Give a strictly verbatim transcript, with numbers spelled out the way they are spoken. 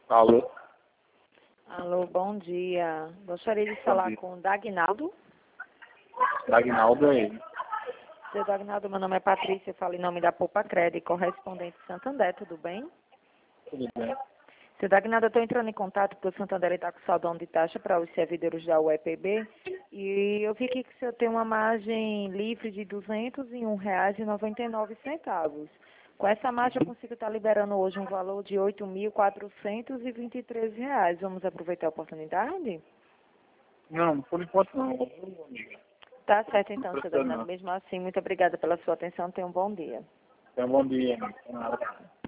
Alô? Alô, bom dia. Gostaria de falar dia. com o Dagnaldo. Dagnaldo é ele. Seu Dagnaldo, meu nome é Patrícia, eu falo em nome da Poupa Crédito, correspondente Santander, tudo bem? Tudo bem? Seu Dagnaldo, eu estou entrando em contato porque o Santander está com saldão de taxa para os servidores da U E P B e eu vi aqui que o senhor tem uma margem livre de duzentos e um reais e noventa e nove centavos. Com essa margem eu consigo estar liberando hoje um valor de oito mil quatrocentos e vinte e três reais. Vamos aproveitar a oportunidade? Não, por enquanto não. Tá certo então, Não seu precisa Dagnaldo. não. Mesmo assim, muito obrigada pela sua atenção. Tenha um bom dia. Tenha um bom dia, amigo.